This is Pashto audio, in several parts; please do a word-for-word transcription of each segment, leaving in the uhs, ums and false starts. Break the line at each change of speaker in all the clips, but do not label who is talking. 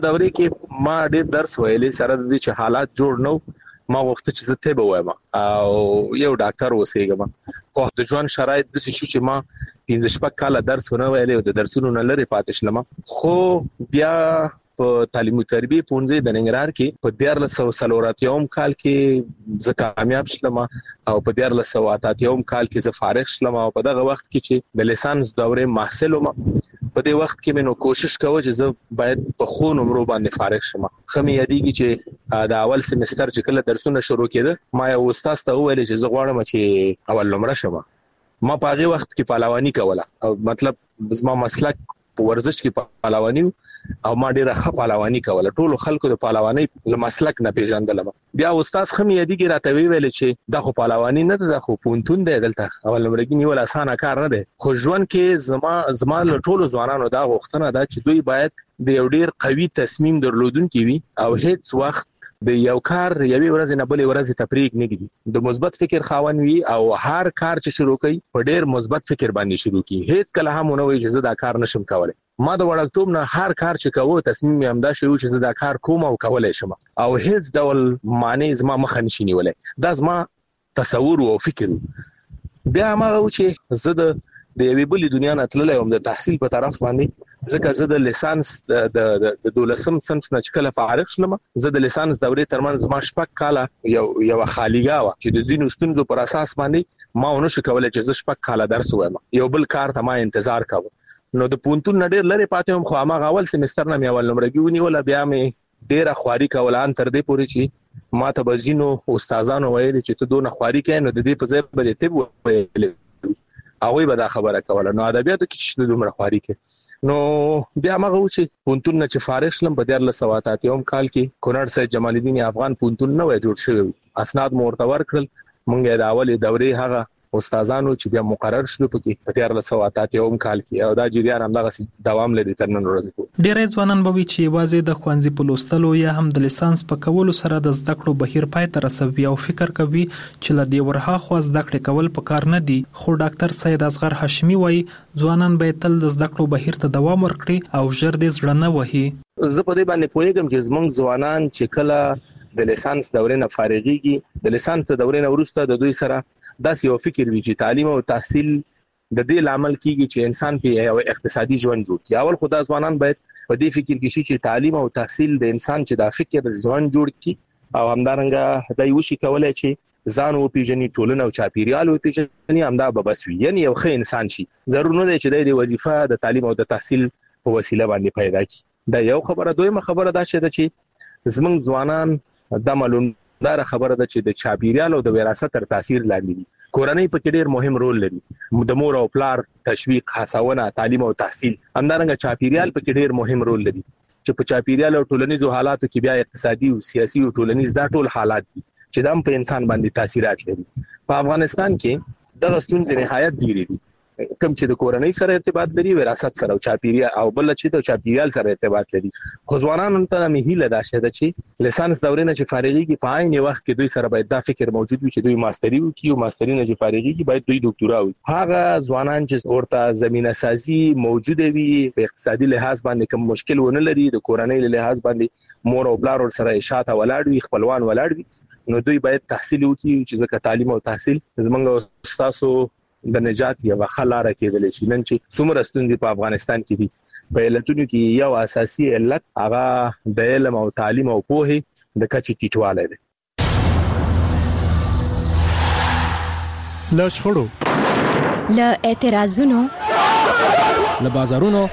دورې کې ما ډېر درس ویلې سره د دې چې حالات جوړ نو ما وخت چې زه ته به وایم او یو ډاکټر وسېګم خو د ژوند شرایط د څه چې ما پنځه شپږ کاله درس ونه ویلې د درسونو نه لري پاتې شلم خو بیا په تعلیم او تربیه پونځه د ننګرهار کې په دیار له سلوراتیوم کال کې زه کامیاب شلم او په دیار له سواتاتیوم کال کې زه فارغ شلم او په دغه وخت کې چې د لیسانس دورې محصل وم په دې وخت کې مې نو کوشش کوم چې زه باید په خو نمرو باندې فارغ شم خمه یادېږي چې د اول سمستر چې کله درسونه شروع کېده ما یو استاد ته وویل چې زه غواړم چې اول نمره شم ما په هغه وخت کې پهلواني کوله او مطلب زما مسلک په ورزش کې پهلواني او ما ډیره ښه پهلواني کوله ټول خلکو د پهلواني له مسلک نه پیژندل بیا استاد خمه یادېږي راته ویل چې دا خو پهلواني نه ده خو پونتون دی دلته اول نمرګي نیول اسانه کار نه دی خو ژوند کې زما زما له ټولو ځوانانو دا غوښتنه ده چې دوی باید د یو ډیر قوي تصمیم درلودونکي وي او هیڅ وخت د یو کار یوې ورځې نه بلې ورځې تفریق نه کیږي د مثبت فکر خاوند وي او هر کار چې شروع کوي په ډیر مثبت فکر باندې شروع کوي هیڅ کله هم نه وي چې زه دا کار نشم کولای ما د وړکتوب نه هر کار چې کوو تصمیم یې همدا شوی چې زه دا کار کوم او کولای شم او هیڅ ډول معنی زما مخ نشي نیولای دا زما تصور او فکر بیا ما و چې زه د د یوې بلې دنیا نه تللی وم د تحصیل په طرف باندې ځکه زه د لیسانس د د دولسم صنف نه چې کله فارغ شلم زه د لیسانس دورې ترمنځ زما شپږ کاله یو یو خالیګا و چې د ځینو ستونزو پر اساس باندې ما ونه شو کولای چې زه شپږ کاله درس وایم یو بل کار ته ما انتظار کاوه نو د پونتون نه ډېر لري پاتې هم خو ما اول سمستر نه مې اول نمرګي ونیول بیا مې ډېره خواري کوله ان تر دې پورې چې ما ته بزینو استادانو ویل چې ته دونه خواري کوې نو د دې په ځای باندې ته ویل هغه به دا خبره کوله نو ادبیاتو کې چې دومره خواري کې نو بیا موږ و چې پونتون نه چې فارغ شلم په دیار له سواتاتیوم کال کې کونړ سید جمال الدین افغان پونتون نه وای جوړ شوی اسناد مورتور کړل مونږه د اول دورې هغه استادانو چې بیا مقرر شول پکې په دیار له سواتاتیوم کال کې او دا جریان هم دغه دوام لري تر نن ورځې پورې
ډېر ځوانان به چې واځي د خوانځي په لوستلو یا هم د لیسانس په کولو سره د زده کړو بهیر پای ته رسوي او فکر کوي چې له دې ورها خو زده کړې کول په کار نه دي خو ډاکټر سید اصغر هاشمي وایي ځوانان به تل د زده کړو بهیر ته دوام ورکړي او ژر دې زړه نه وهي
زه په دې باندې پوهیږم چې زمونږ ځوانان چې کله د لیسانس دورې نه فارغيږي د لیسانس دورې نه وروسته د دوی سره داس یو فکر وی چې تعلیم او تحصیل د دې لامل کیږي چې انسان په یو اقتصادي ژوند جوړ کړي اول خدای ځوانان باید په دې فکر کې شي چې تعلیم او تحصیل د انسان چې د فکر ژوند جوړ کړي او همدارنګه دای وشي کولای چې ځان او پیژني ټولنه او چاپیریال او پیژني همدا به بس وي یعنی یو ښه انسان شي ضرور نه دی چې د وظیفه د تعلیم او د تحصیل په وسیله باندې پیدا کړي دا یو خبره دویمه خبره دا چې زمونږ ځوانان د معلوم دا خبره ده چې د چاپیریال او د وراثت تر تاثیر لاندې دي کورنۍ په کې ډېر مهم رول لري د مور او پلار تشویق هڅونه تعلیم او تحصیل همدارنګه چاپیریال په کې ډېر مهم رول لري چې په چاپیریال او ټولنیزو حالاتو کې بیا اقتصادي او سیاسي او ټولنیز دا ټول حالات دي چې د په انسان باندې تاثیرات لري په افغانستان کې د ستونزې نهایت ډېرې دي کوم چې د کورنۍ سره ارتباط لري وراثت سره او چاپیریال او بل چې د چاپیریال سره ارتباط لري خو ځوانانو ته مې هیله ده چې لیسانس دورې نه چې فارغيږي په عین وخت کې دوی سره باید دا فکر موجود وي چې دوی ماستری وکړي او ماستری نه چې فارغيږي باید دوی ډاکټورا وي هغه ځوانان چې ورته زمينه سازي موجوده وي په اقتصادي لحاظ باندې کوم مشکل ونه لري د کورنۍ له لحاظ باندې مور او پلار سره اشاعت ولاړ وي خپلوان ولاړ وي نو دوی باید تحصیل وکړي چې ځکه تعلیم او تحصیل زمونږ استادو د نجات یو خلاره کېدل شي نن چې څومره ستونزې په افغانستان کې دي په علتونو کې یو اساسي علت هغه د علم او تعلیم او پوهه د کچې ټیټوالی دی
له شخړو
له اعتراضونو
له بازارونو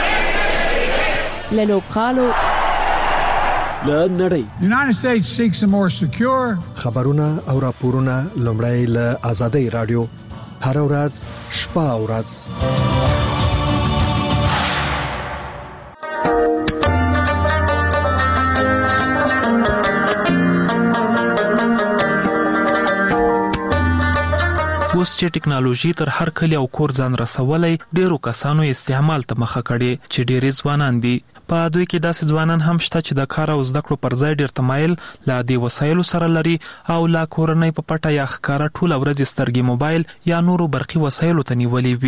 له لوبغالو
له نړۍ
United States seeks a more secure
خبرونه او راپورونه لومړی له آزادۍ رادیو هر ورځ شپه او ورځ
اوس چې ټکنالوژي تر هر کلی او کور ځان رسولای ډیرو کسانو استعمال ته مخه کړي چې ډیری ځوانان دي په دوی کې داسې ځوانان هم شته چې د کار او زده کړو پر ځای ډیر تمایل لا دی وسایلو سره لري او لا کورنۍ په پټه یا ښکارا ټول ورځ سترګې موبایل یا نورو برقي وسایلو ته نیولې وي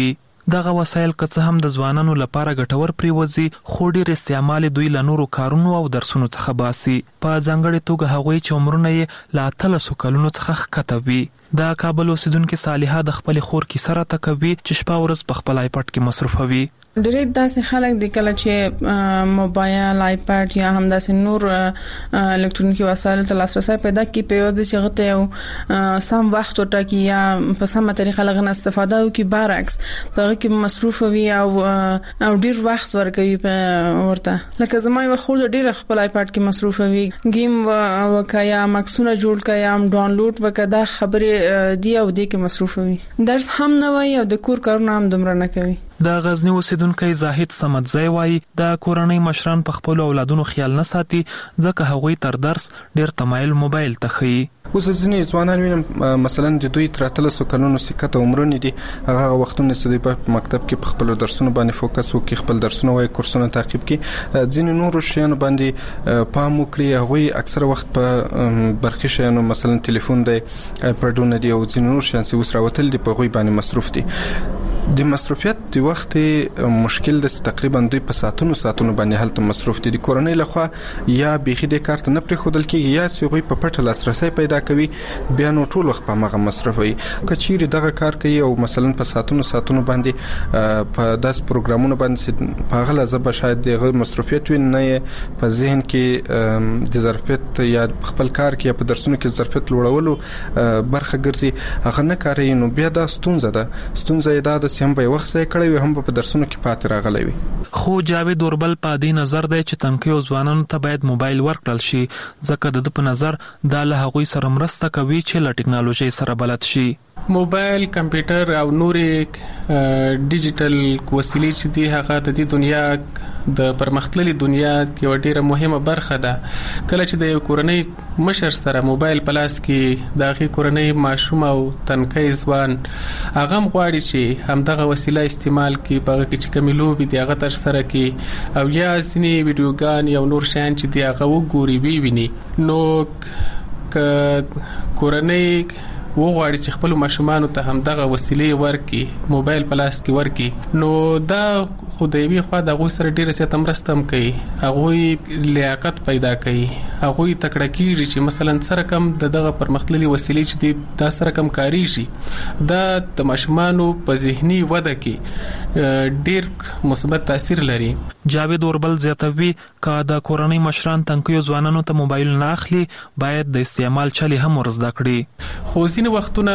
دغه وسایل که څه هم د ځوانانو لپاره ګټور پریوزي خو ډیر استعمال دوی له نورو کارونو او درسونو څخه باسي په ځانګړي توګه هغوی چې عمرونه یې له اتلسو کلونو څخه ښکته وي. د کابل اوسیدونکې صالحه د خپل خور کې سره تکوي چې شپه ورځ په خپل آیپډ کې مصروفوي.
ډېر داسې خلک د کله چې موبایل آیپډ یا هم داسې نور الکترونیکي وسایل ته لاسرسي پیدا کوي په یوه د شغته او سم وخت وټاکي یا په سمه طریقه لغنه استفاده وکړي برعکس په هغه کې مصروف وي او او ډېر وخت ورکوي په ورته لکه زما یو خور ډېر خپل آیپډ کې مصروف وي گیم وکیا مکسونه جوړ کیا هم ډاونلوډ وکړه دا خبره دی او دې کې مصروف وي درس هم نه وای او د کور کارونه هم دومره نه کوي.
د غزنی اوسیدونکو زاهد سمدزی وایي د کورنۍ مشران په خپل اولادونو خیال نه ساتي ځکه هغوی تر درس ډیر تمایل موبایل ته ښيي.
اوس ځینې ځوانان وینم مثلا د دوی تر اتلسو کلونو سکته عمرونه دي هغه وختونه چې په مکتب کې په خپل درسونو باندې فوکس وکړي خپل درسونه وای کورسونه تعقیب کړي ځینې نور شیانو باندې پام وکړي هغه اکثر وخت په برخي شیانو مثلا ټلیفون دی آیپډونه دی او ځینې نور شیان چې وسره وتل دي په غوي باندې مصروف دي. د مصروفیت د وخت مشکل د تقریبا دوی په ساعتونو ساعتونو باندې هلته مصروف دي. د کورنۍ لخوا یا بيخي د کارت نه پرې خودل کېږي یا چې غوي په پټه لاسرسي پیدا کوي بیا نو ټول وخت په مغه مصروف وي کچېری دغه کار کوي او مثلا په ساعتونو ساعتونو باندې په داس پروګرامونو باندې په غل زبه شاید دغه مصروفیت وي نه په ذهن کې د ظرفیت یا خپل کار کې په درسونو کې ظرفیت لوړولو برخه ګرځي هغه نه کوي نو بیا دا ستونزه ده ستونزه دا د هم په وخت ځای کړی وي هم په درسونو کې پاتې راغلی وي.
خو جاوید اوربل په دې نظر دی چې تنکیو ځوانانو ته باید موبایل ورکړل شي ځکه د په نظر دا له هغوی سره مرسته کوي چې له ټکنالوژي سره بلد شي.
موبایل کمپیوټر او نورې ډیجیټل وسیلې چې دی هغه د دې دنیا د پرمختللي دنیا یو ډیره مهمه برخه ده. کله چې د یو کورنۍ مشر سره موبایل په لاس کې د هغې کورنۍ ماشوم او تنکی ځوان هغه هم غواړي چې همدغه وسیله استعمال کړي په هغه کې چې کومې لوبې دي هغه ترسره کړي او یا ځینې ویډیوګان یا نور شیان چې دی هغه وګوري وویني نو که کورنۍ وغواړي چې خپل ماشومانو ته هم دغه وسیلې ورکړي موبایل په لاس کې ورکړي نو دا خو د یوې خوا د هغوی سره ډېره زیاته مرسته هم کوي هغوی لیاقت پیدا کوي هغوی تکړه کېږي چې مثلا سره کم د دغه پرمختللي وسیلې چې دي دا سره کم کاریږي دا د ماشومانو په ذهني وده کې ډېر مثبت تاثیر لري.
جاوید اوربل زیاتوي که د کورنۍ مشران تنکیو ځوانانو ته موبایل نه اخلي باید د استعمال چلې هم ورزده کړي.
خو ځینې وختونه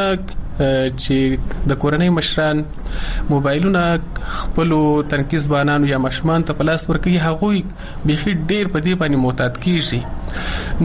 چې د کورنۍ مشران موبایلونه خپل تنکي ځوانانو یا ماشومان ته په لاس ورکوي هغوی بيخي ډېر په دې باندې معتاد کیږي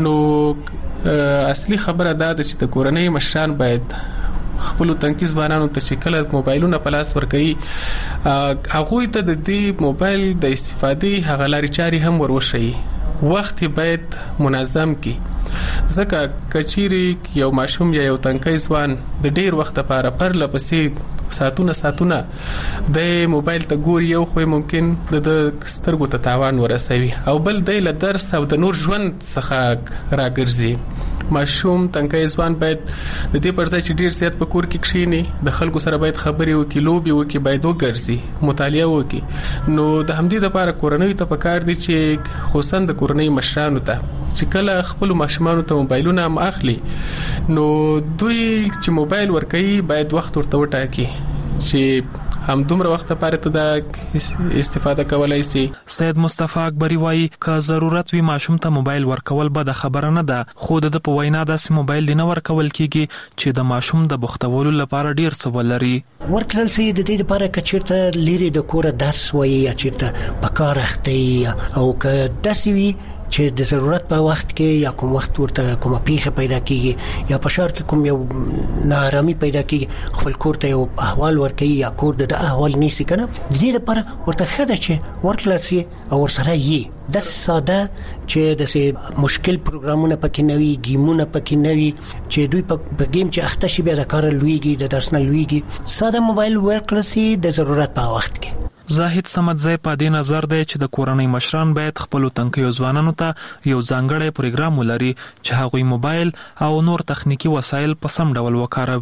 نو اصلي خبره دا ده چې د کورنۍ مشران باید خپل تنکي ځوانانو ته چې کله موبایلونه په لاس ورکوي هغوی ته د دې موبایل د استفادې هغه لارې چارې هم وروښيي وخت باید منظم کی ځکه کچيري یو ماشوم یا یو تنکي ځوان د ډیر وخت لپاره پر لپسې ساتونه ساتونه د موبایل ته ګوري یو خو ممکن د سترګو ته تاوان ورسوي او بل د ل درس او د نور ژوند څخه راګرځي. ماشوم تنکي ځوان باید د دې پر ځای چې ډیر زیات په کور کې کښینی د خلکو سره باید خبرې وکړي لوبي وکړي باید وګرځي مطالعه وکړي نو د همدې لپاره کورنۍ ته پکار دي چې خصوصا د کورنۍ مشرانو ته چې کله خپل ماشومانو ته موبایلونه هم اخلي نو دوی چې موبایل ورکوي باید وخت ورته وټاکي چې هم دومره وخت لپاره ته د استفاده کولای شي.
سید مصطفی اکبری وایي که ضرورت وي ماشوم ته موبایل ورکول به د خبره نه ده خو د په وینا داسې موبایل دی نه ورکول کیږي چې د ماشوم د بوختولو لپاره ډیر څه ولري.
ورکړل سي د دې لپاره کچیرته لري د کور درس وایي یا چیرته په کار اخته او که داسې وي چې د ضرورت په وخت کې یا کوم وخت ورته کومه پیښه پیدا کیږي یا په شهر کې کوم یو ناارامي پیدا کیږي خپل کور ته یو احوال ورکړي یا کور د احوال نیسي کنه د دې لپاره ورته خده چې ورکړل سي او ورسره یې د ساده چې د مشکل پروګرامونه پکې نوي گیمونه پکې نوي چې دوی په گیم چې اخته شي بیا د کار لویږي د درس نه لویږي ساده موبایل ورکړل سي د ضرورت په وخت کې.
زاهد سمدزی په دې نظر دی چې د کورنۍ مشران باید خپل تنکیو ځوانانو ته یو ځانګړی پروګرام ولري چې هغوی موبایل او نور تخنیکی وسایل په سم ډول وکاروي.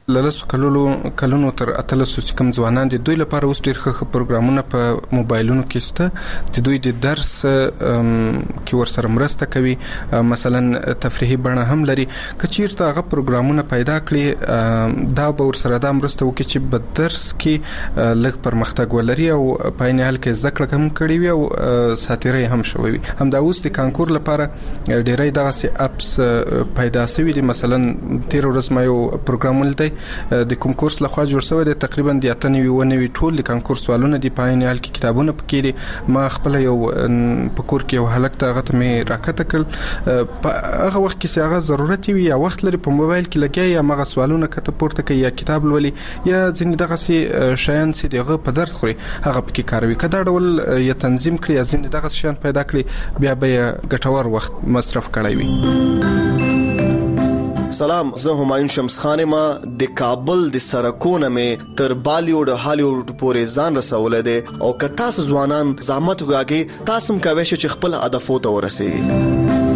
للسو کلونو کلونو تر اتلسو چې کوم ځوانان دي دوی لپاره اوس ډېر ښه پروګرامونه په موبایلونو کې شته چې دوی د درس کې ورسره مرسته کوي، مثلا تفریحي بڼه هم لري. کچیرته هغه پروګرامونه پیدا کړي دا به ورسره دا مرسته وکړي چې په درس کې لږ پرمختګ ولري او په عین حال کې زده کړه هم کړي وي او ساتیري هم شوي وي. هم دا اوس د کانکور لپاره ډېرې دغه اپس پیدا شوي دي. مثلا تیر ورځ ما یو پروګرام ولید د کوم کورس لخوا جوړ شوی دی، تقریبا د اتنوي ونوي ټول د کانکور سوالونه دی په عین حال کې کتابونه پکې دي. ما خپل یو په کور کې یو هلک ته هغه ته مې راکته کړ په هغه وخت کې چې هغه ضرورت وي یا وخت لري په موبایل کې لګي یا هغه سوالونه کته پورته کوي یا کتاب لولي یا ځینې دغه سي شیان چې دغه په درد خوري هغه پکې کاروي. کدا ډول یا تنظیم کړی یا ځینې دغه شیان پیدا کړی بیا به ګټور وخت مصرف کړی وي.
سلام، زه همایون شمس خان ما د کابل د سرکونه مې تر بالیوډ هالیوډ پورې ځان رسولې ده او که تاسو ځوانان زحمت وکړئ تاسو هم کوئ چې خپل هدفو ته ورسیږئ.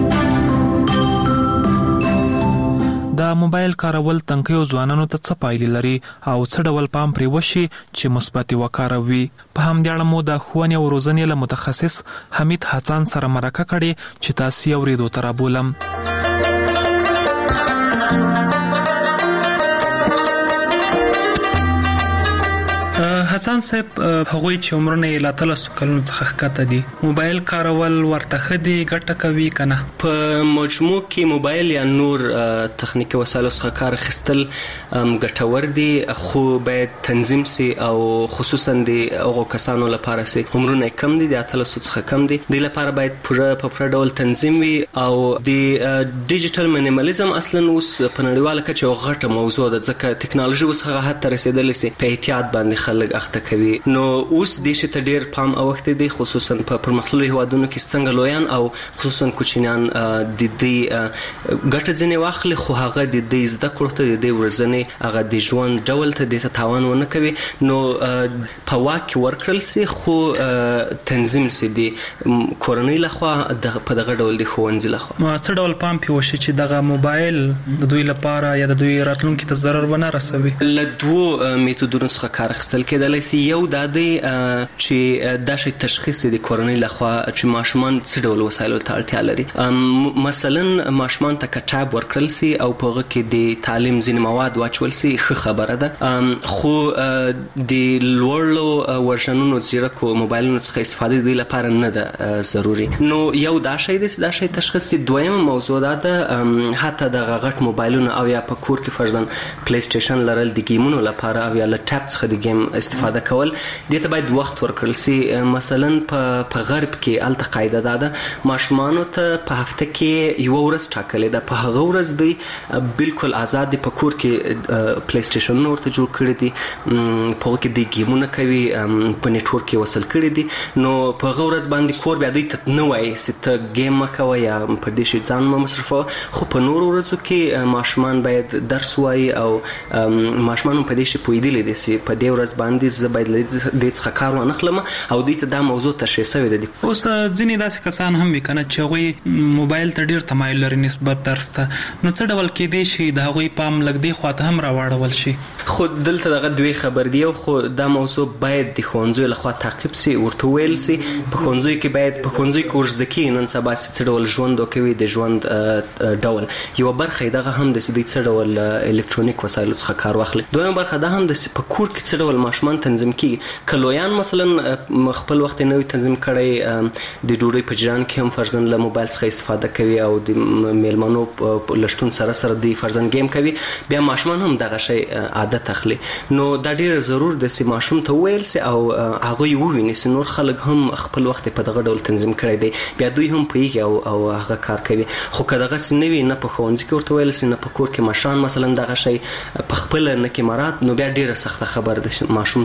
د موبایل کارول تنکیو ځوانانو ته څه پایلې لري او څه ډول پام پرې وشي چې مثبت وکاروي. په همدې اړه مو د ښوونې او روزنې له متخصص حمید حسن سره مرکه کړې چې تاسو یې اورېدو ته رابولم. حسن صاحب، هغوی چې عمرونه یې لا تلسو کلونو څخه ښکته دي، موبایل کارول ورته ښه دي، ګټه کوي که نه؟
په مجموع کې موبایل یا نور تخنیکي وسایلو څخه کار اخیستل ګټور دي، خو باید تنظیم سي او خصوصا د هغو کسانو لپاره سي عمرونه کم دي، د اتلسو څخه کم دي، دوی لپاره باید پوره په پوره ډول تنظیم وي. او د ډیجیټل مینیمالیزم اصلا اوس په نړیواله کچه یوه غټه موضوع ده، ځکه ټکنالوژي اوس هغه حد ته رسېدلی سي په احتیاط باندې خلک اخته کوي. نو اوس دې شي ته ډیر پام اوخته دي، خصوصا په پرمختللو هیوادونو کې څنګه لویان او خصوصا کوچنیان د دې ګټه ځنې واخلي، خو هغه د دې زده کړو ته د دې ورځنې هغه د ژوند ډول ته د تاوان ونه کوي. نو په واک ورکړل سي خو تنظیم سي دي کورنۍ لخوا په دغه ډول د ښوونځي لخوا.
نو څه ډول پام پې وشي چې دغه موبایل د دوی لپاره یا د دوی راتلونکي ته ضرر ونه رسوي؟
له دوو میتودونو څخه کار اخیستل کېدلی سي. یو دا دی چې دا شی تشخیص د کورنۍ لخوا چې ماشومان څه ډول وسایلو ته اړتیا لري. مثلا ماشومان ته کټاب ورکړل سي او په هغه کې د تعلیم ځینې مواد واچول سي، ښه خبره ده، خو د لوړو ورژنونو ځیرکو موبایلونو څخه استفاده د دوی لپاره نه ده ضروري. نو یو دا شی دی دا شی تشخیص سي. دویمه موضوع دا ده حتی د غټ موبایلونو او یا په کور کې فرضاً پلی سټیشن لرل د ګیمونو لپاره او یا له ټاب څخه د ګیم استفاده کول، دې ته باید وخت ورکړل سي. مثلا په غرب کې الته قاعده ده ده ماشومانو ته په هفته کې یو ورځ ټاکلې ده، په هغه ورځ دوی بالکل آزاد دي، په کور کې پلی سټیشنونه ورته جوړ کړي دي، په هغه کې د ګیمونه کوي، په نیټورک کې وصل کړي دي. نو په هغه ورځ باندې کور بیا دوی ته نه وایي چې ته ګیم مه کوه یا په دې شي ځان مه مصرفوه، خو په نورو ورځو کې ماشومان باید درس وایي او ماشومان هم په دې شي پوهېدلی دي چې په دې ورځ باندې زه باید له دې څخه کار وانخلم او دوی ته دا موضوع تشریح شوې ده.
اوس ځینې داسې کسان هم وي که نه چې هغوی موبایل ته ډېر تمایل لري نسبت درس ته، نو څه ډول کېدی شي د هغوی پام لږ دې خوا ته هم راواړول شي؟
خو دلته دغه دوی خبر دی، خو دا موضوع باید د ښوونځیو لخوا تعقیب سي، ورته ویل سي په ښوونځیو کې باید په ښوونځیو کې ورزده کېږي نن سبا چې څه ډول ژوند وکوي، د ژوند ډول یوه برخه یې دغه هم ده چې دوی څه ډول الکترونیک وسایلو څخه کار واخلي. دویمه برخه دا هم ده چې په کور کې څه ډول ماشومان تنظیم کېږي. که لویان مثلا خپل وخت یې نوی تنظیم کړی، د ډوډۍ په جریان کې هم فرضاً له موبایل څخه استفاده کوي او د میلمنو له شتون سره سره دوی فرضاً ګیم کوي، بیا ماشومان هم دغه شی عادت اخلي. نو دا ډېر ضرور ده چې ماشوم ته وویل سي او هغوی وویني چې نور خلک هم خپل وخت په دغه ډول تنظیم کړی دی، بیا دوی هم پوهېږي او هغه کار کوي. خو که دغسې نه وي، نه په ښوونځي کې ورته ویل سي نه په کور کې مشران مثلا دغه شی په خپله نه کې مراعات، نو بیا ډېره سخته خبره ده چې ماشوم ته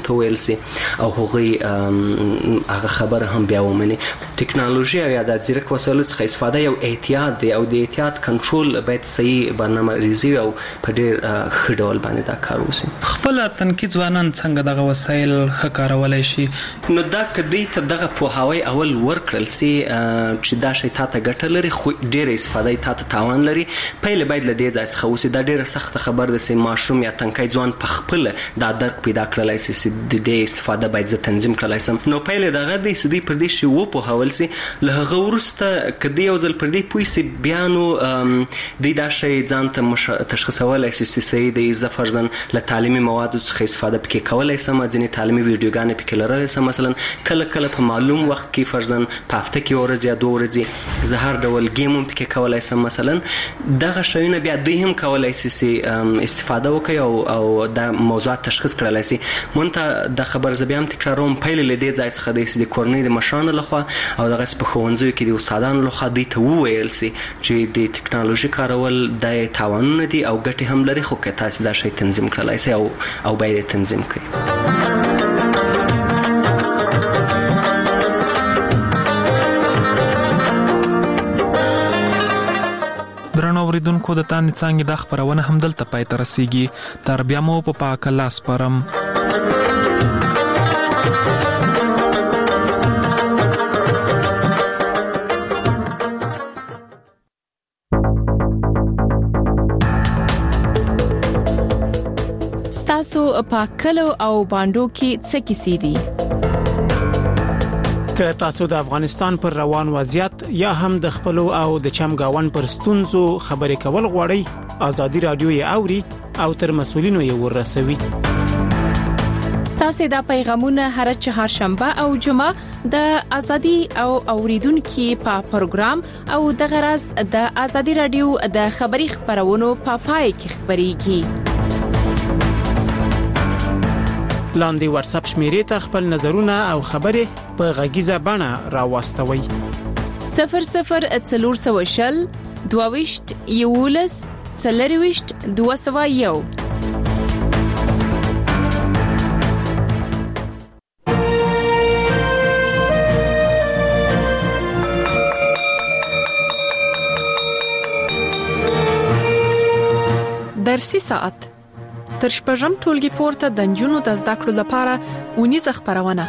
ته ویل سي او هغه هغه خبره هم بیا ومني. ټکنالوژي او د ځیرک وسایلو څخه استفاده یو احتیاط دی او د احتیاط کنټرول باید صحیح برنامه ریزي او په ډیر ښه ډول باندې دا کار وشي.
خپل تنکي ځوانان څنګه دغه وسایل ښه کارولای شي؟
نو دا کدی ته دغه پوهاوی اول ورکړل سي چې دا شی تاسو ګټه لري خو ډیر استفاده تاسو تاوان لري. پهل باید له دې ځای څخه وسی دا ډیره سخت خبر ده چې ماشوم یا تنکي ځوان په خپل دا درک پیدا کړلای شي چې د دې استفاده باید ز تنظیم کړلای سم. نو پهل دغه د سدي پر دې شی وو په حواله سي له هغه ورسته کدی یو ځل پر دې پوي سي بیانو د دا شی ځان ته تشخیصولای شي چې سي د زفرزن له تعلیمي موادو څخه استفاده پکې کولای سم. ځینې تعلیمي ویډیوګانې پکې لرلای سم. مثلا کله کله په معلوم وخت کې فرزن په هفته کې ورځ یا دوه ورځې زهر ډول گیم پکې کولای سم. مثلا دغه شیونه بیا دوی هم کولای شي استفاده وکړي او او د موضوعات تشخیص کړلای شي. مونته د خبر زبیام تکراروم پهل له دې ځای څخه د کورنۍ د مشرانو لخوا او دغه په ښوونځیو کې د استادانو لخوا دوی ته وویل شي چې د ټکنالوژي کارول د تاوانونه دي او ګټې هم لري خو که تاسو دا شی تنظیم کړلای شئ او او باید تنظیم کړئ.
درنو اوریدونکو د تاند څنګه د خبرونه هم دلته پای ته رسیږي. تر بیا مو په پاک الله سپارم.
ستاسو پاکلو او باندو کې څه کیسې دي؟
که تاسو د افغانستان پر روان وضعیت یا هم د خپلو او د چمګاون پر ستونزو خبرې کول غواړئ ازادي رادیو یې اوري او تر مسولینو یې ورسوي.
ستاسو د پیغامونه هر چهارشنبه او جمعه د ازادي او اوریدونکو په پروګرام او د غرض د ازادي رادیو د خبري خبرونو په پای کې خبريږي. لاندې واتس اپ شمیرې ته خپل نظرونه او خبرې په غږیزه بڼه راوستوي. صفر صفر څلور سوه شل دوه یولس څلرويشت دوه سوه یو.
درسي ساعت تر شپږم ټولګي پورته د جنونو د زده کړو لپاره ونیزه خبرونه.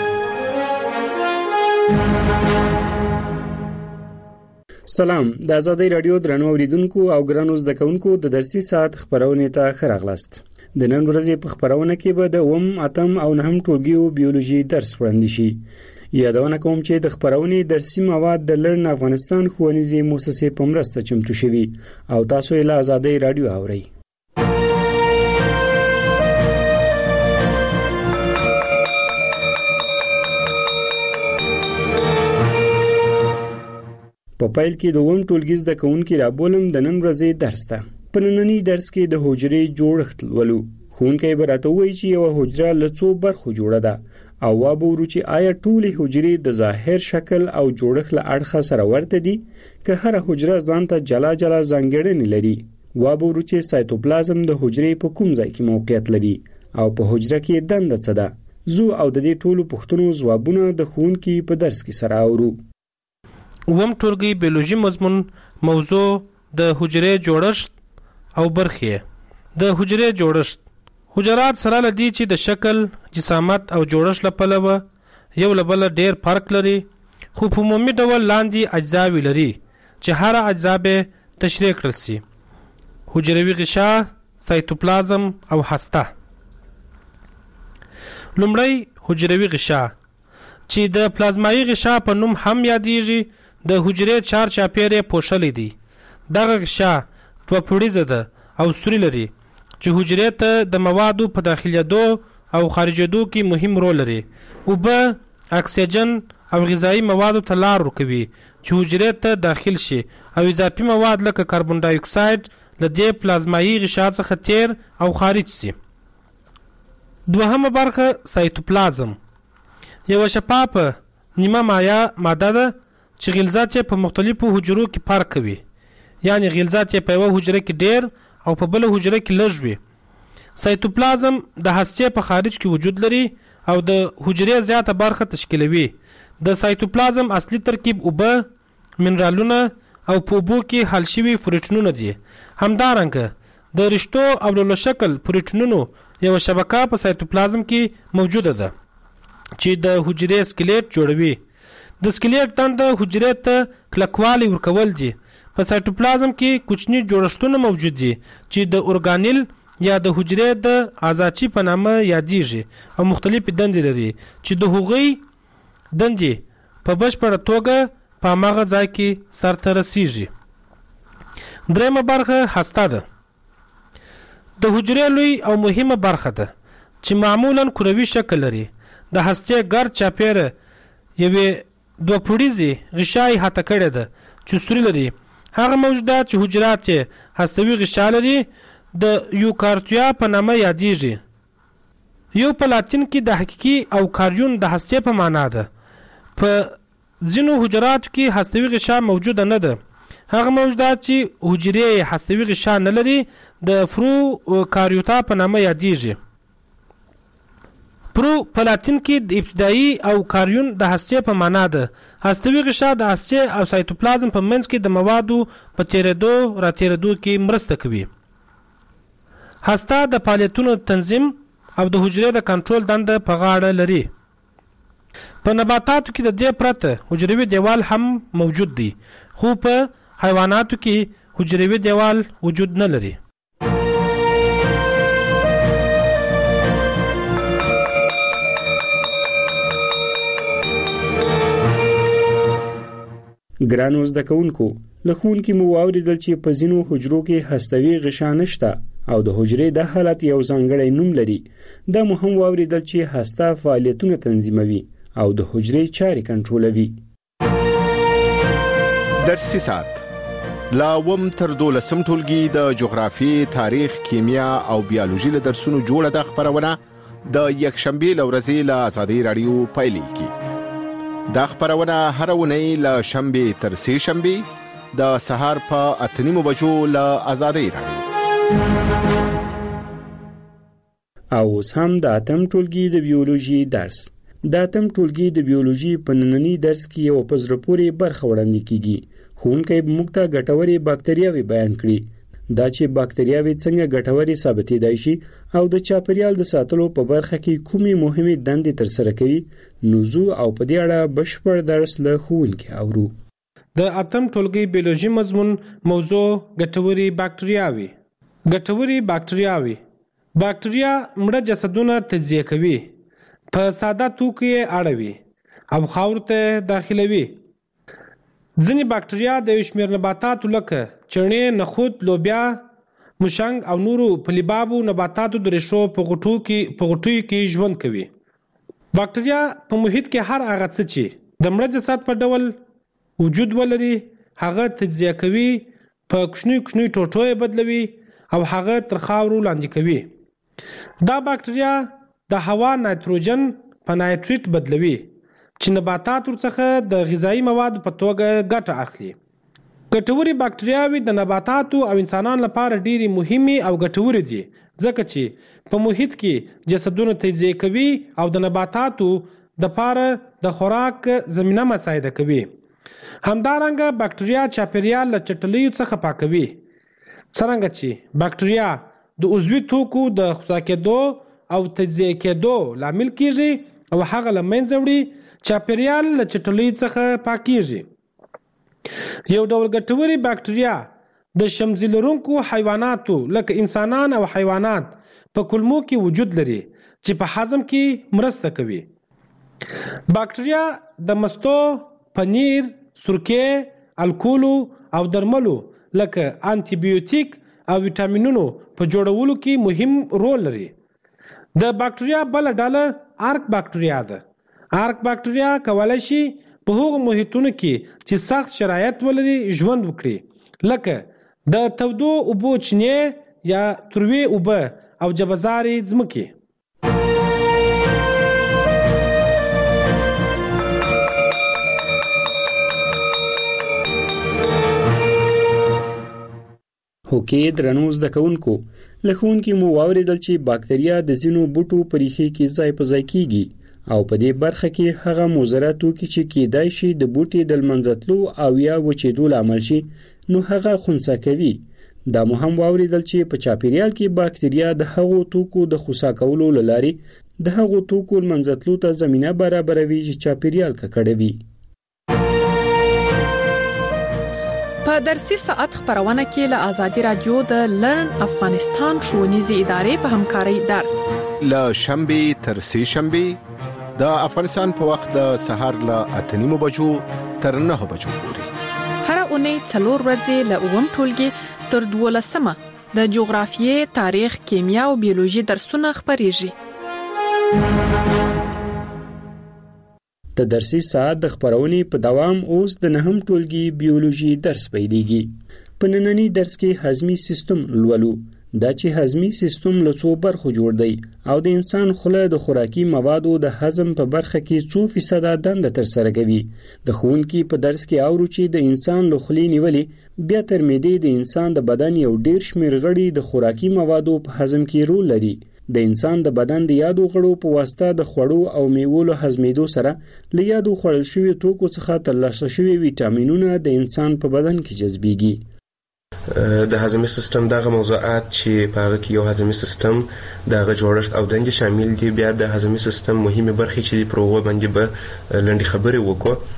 سلام، د آزادۍ رادیو درنو اوریدونکو او ګرانو زده کوونکو د درسي ساعت خبرونه ته خراغلاست. د نن ورځې په خبرونه کې به د اوم اتم او نهم ټولګیو بیولوژي درس وړاندې شي. یادونه کوم چې د خبرونه درسي مواد د لرن افغانستان ښوونیزې مؤسسې په مرسته چمتو شوي او تاسو یې له آزادۍ رادیو اورئ. په پایل کې د اوم ټولګي زده کوونکي رابولم د نن ورځې درس ته. په نننی درس کې د حجرې جوړښت ولولو. ښوونکی به راته وایي چې یوه حجره له څو برخو جوړه ده او وابه ورو چې آیا ټولې حجرې د ظاهر شکل او جوړښت له اړخه سره ورته دي که هره حجره ځان ته جلا جلا ځانګړنې لري. وابه ورو چې سایتوپلازم د حجرې په کوم ځای کې موقعیت لري او په حجره کې دنده څه ده. زو او د دې ټولو پوښتنو ځوابونه د ښوونکي په درس کې سره اورو.
اوم ټولګي بیولوژي مضمون موضوع د حجرې جوړښت او برخې. د حجرې جوړښت حجرات سره لدی چې د شکل، جسامت او جوړښت لپاره یو لبل ډیر فرق لري خو په عمومي ډول لاندې اجزاوي لري چې هر اجزا به تشریح کړل شي. حجروي غشا، سایتوپلازم او هسته. لومړی حجروي غشا چې د پلازمایي غشا په نوم هم یادېږي د حجرې چار چاپیره پوښلې دي. دغه غشا دوه پوړیزه ده او سوري لري چې حجرې ته د موادو په داخليدو او خارجېدو کې مهم رول لري. اوبه، اکسیجن او غذایی موادو ته لار ورکوي چې حجرې ته داخل شي او اضافي مواد لکه کاربن ډای اکساید له دې پلازمایي غشا څخه تیر او خارج شي. دوهمه برخه سایتوپلازم یو شفافه نیمه مایع ماده ده چې غلظات په مختلفو حجرو کې فرق کوي. یعنی غلظات په یو حجره کې ډیر او په بل حجره کې لږ وي. سایتوپلازم د هستې په خارج کې وجود لري او د حجرې زیاته برخه تشکیلوي. د سایتوپلازم اصلي ترکیب اوبه، منرالونه او په اوبو کې حل شوي پروټینونه دي. همدارنګه د رشتو او لولو شکل پروټینونو یو شبکه په سایتوپلازم کې موجوده ده چې د حجرې سکلیټ جوړوي. د سکلیټ دنده حجرې ته کلکوالی ورکول دي. په سایتوپلازم کې کوچني جوړښتونه موجود دي چې د اورګانیل یا د حجرې د آزاچي په نامه یادېږي او مختلفې دندې لري چې د هغوی دندې په بشپړه توګه په هماغه ځای کې سرته رسیږي. درېیمه برخه هسته ده. د حجرې لوی او مهمه برخه ده چې معمولا کروي شکل لري. د هستې ګرد چاپیره یوې دوه پوړیزې غشای هته کړې ده چې سوري لري. هغه موجودات چې حجرات یې هستوي غشا لري د یوکارتیا په نامه یادېږي. یو په لاتین کې د حقیقي او کاریون د هستې په معنا ده. په ځینو حجراتو کې هستوي غشا موجوده نه ده. هغه موجودات چې حجرې هستوي غشا نه لري د فرو کاریوتا په نامه یادېږي. پرو په لاتین کې د ابتدایي او کاریون د هستې په معنا ده. هستوي غشا د هستې او سایتوپلازم په منځ کې د موادو په تیرېدو را تیرېدو کې مرسته کوي. هسته د فعالیتونو تنظیم او د حجرې د کنټرول دنده په غاړه لري. په نباتاتو کې د دې پرته حجروي دیوال هم موجود دی، خو په حیواناتو کې حجروي دیوال وجود نه لري.
ګرانو زده کوونکو، له ښوونکي مو واورېدل چې په ځینو حجرو کې هستوي غشا نشته او د حجرې د حالت یو ځانګړی نوم لري. دا مو هم واورېدل چې هسته فعالیتونه تنظیموي او د حجرې چارې کنټرولوي.
درسي ساعت لا وم تر دولسم ټولګي د جغرافي، تاریخ، کیمیا او بیولوژي له درسونو جوړه د خبرونه د یکشنبه لورځي له آزادۍ رادیو پایلیږي. دا خبرونه هر ونی له شنبه تر سه شنبه د سهار په اته نیمو بجو له آزادۍ رادیو.
او اوس هم د اتم ټولګي د بیولوژي درس. د اتم ټولګي د بیولوژي په نننی درس کې یو په زړه پورې برخه وړاندې کیږي. ښوونکی به موږ ته ګټورې باکتریاوې بیان کړي. دا چې باکتریاوې څنګه ګټورې ثابتېدای شي او د چاپیریال د ساتلو په برخه کې کومې مهمې دندې ترسره کوي، نوزو او په دې اړه بشپړ درس له ښوونکي اورو.
د اتم ټولګي بیولوژي مضمون موضوع ګټورې باکتریاوې. ګټورې باکتریاوې باکتریا مړه جسدونه تجزیه کوي، په ساده توکو یې اړوي او خاورو ته داخلوي. ځینې باکتریا د یو شمېر نباتاتو لکه چڼې، نخود، لوبیا، مشنګ او نورو پلیبابو نباتاتو د ریښو په غټو کې په غټیو کې ژوند کوي. باکتریا په محیط کې هر هغه څه چې د مړه جسد په ډول وجود ولري هغه تجزیه کوي، په کوچنیو کوچنیو ټوټو یې بدلوي او هغه تر خاورو لاندې کوي. دا باکتریا د هوا نایتروجن په نایتریت بدلوي چې نباتات ورڅخه د غذایی موادو په توګه ګټه اخلي. ګټورې باکتریاوې د نباتاتو او انسانانو لپاره ډېرې مهمې او ګټورې دي ځکه چې په محیط کې جسدونه تجزیه کوي او د نباتاتو د لپاره د خوراک زمینه مساعده کوي. همدارنګه باکتریا چاپیریال له چټلیو څخه پاکوي. څرنګه چې باکتریا د عضوي توکو د خصا کېدو او تجزیه کېدو لامل کیږي او هغه له منځه وړي، چاپیریال له چټلیو څخه پاکیږي. یو ډول ګټورې باکتریا د شمزي لرونکو حیواناتو لکه انسانان او حیوانات په کولمو کې وجود لري چې په هضم کې مرسته کوي. باکتریا د مستو، پنیر، سرکې، الکولو او درملو لکه انټي بیوټیک او ویټامینونو په جوړولو کې مهم رول لري. د باکتریا بل ډله آرک باکتریا ده. آرک باکتریا کولای شي په هغو محیطونو کې چې سخت شرایط ولري ژوند وکړي، لکه د تودو اوبو چینې یا تروې اوبه او جبهزارې ځمکې.
هوکې درنو زده کوونکو له ښوونکي مو واورېدل چې باکتریا د ځینو بوټو په ریښې کې ځای په ځای کیږي او په دې برخه کې هغه مضره توکي چې کیدای شي د بوټي د لمنځتلو او یا وچېدو لامل شي نو هغه خنثی کوي. دا مو هم واورېدل چې په چاپیریال کې باکتریا د هغو توکو د خنثی کولو له لارې د هغو توکو لمنځتلو ته زمینه برابروي چې چاپیریال ککړوي.
په درسي ساعت خبرونه کې له آزادي رادیو د لرن افغانستان ښوونیزې ادارې په همکارۍ درس
له شنبه تر سه شنبه د افغانستان په وخت د سهار له اته نیمو بجو تر نه بجو پورې
هر اونۍ څلور ورځې له اووم ټولګي تر دولسمه د جغرافیې، تاریخ، کیمیا او بیولوژي درسونه خبريږي.
د درسي ساعت د خبرونې په دوام اوس د نهم ټولګي بیولوژي درس پیلېږي. په نننی درس کې هضمي سیستم لولو. دا چې هضمي سیستم له څو برخو جوړ دی او د انسان خوله د خوراکي موادو د هضم په برخه کې څو فیصده دنده ترسره کوي. د ښوونکي په درس کې اورو چې د انسان له خولې نیولې بیا تر معدې د انسان د بدن یو ډیر شمېر غړي د خوراکي موادو په هضم کې رول لري. د انسان د بدن د یادو غړو په واسطه د خوړو او میوو له هضمېدو سره له یادو خوړل شوي توکو څخه ترلاسه شوي ویټامینونه د انسان په بدن کې جذبېږي.
د هضمي سیستم دغه موضوعات چې په هغه کې یو هضمي سیستم دغه جوړښت او دندې شامل دي. بیا د هضمي سیستم مهمه برخې چې په هغه باندې به لنډي خبرې وکړو.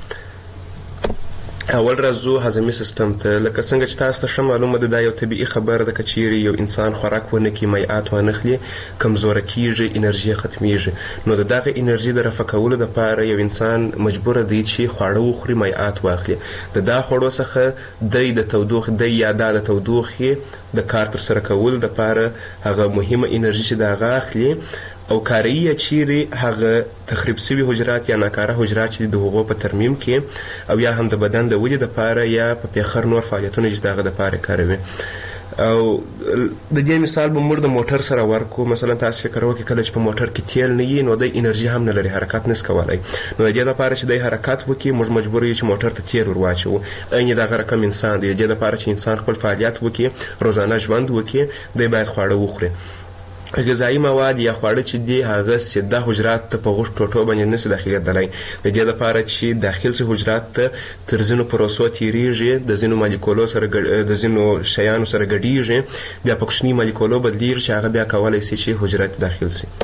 اول راځو هضمي سیستم ته. لکه څنګه چې تاسو ته معلومه ده دا یو طبيعي خبره ده چې یو انسان خوراک ونه کې مایعات ونخلي کمزور کیږي، انرژي ختميږي. نو دغه انرژي د رفع کولو لپاره یو انسان مجبور دی چې خواړه وخوري، مایعات واخلي. د دا خوړو څخه د تودوخې د یا د تودوخې د کار تر سره کول لپاره هغه مهمه انرژي چې دا غاخلي او کاریه چیرې هغه تخریب شوی حجرات یا ناکاره حجرات چې د هغو په ترمیم کې او یا هم د بدن د ودې لپاره یا په پیخر نور فعالیتونه چې دغه لپاره کاروي. او د دې مثال به موږ د موټر سره ورکو. مثلا تاسو فکر وکړئ کله چې په موټر کې تیل نه وي نو د انرژي هم نه لري، حرکت نس کولای. نو د دې لپاره چې د حرکت وکړي موږ مجبور یو چې موټر ته تیل ورواچو. این دغه رقم انسان دی. د دې لپاره چې انسان خپل فعالیت وکړي، روزانه ژوند وکړي، دی باید خواړه وخوري. غذایی مواد یا خواړه چې دی هغه سیده حجرات ته په غوښ ټوټو باندې نشي داخليدلای. د دې لپاره چې داخل سي حجرات ته تر ځینو پروسو تیریږي، د ځینو مالیکولو سره د ځینو شیانو سره ګډیږي، بیا په کوچني مالیکولو بدلیږي چې هغه بیا کولای شي چې حجرات داخل سي.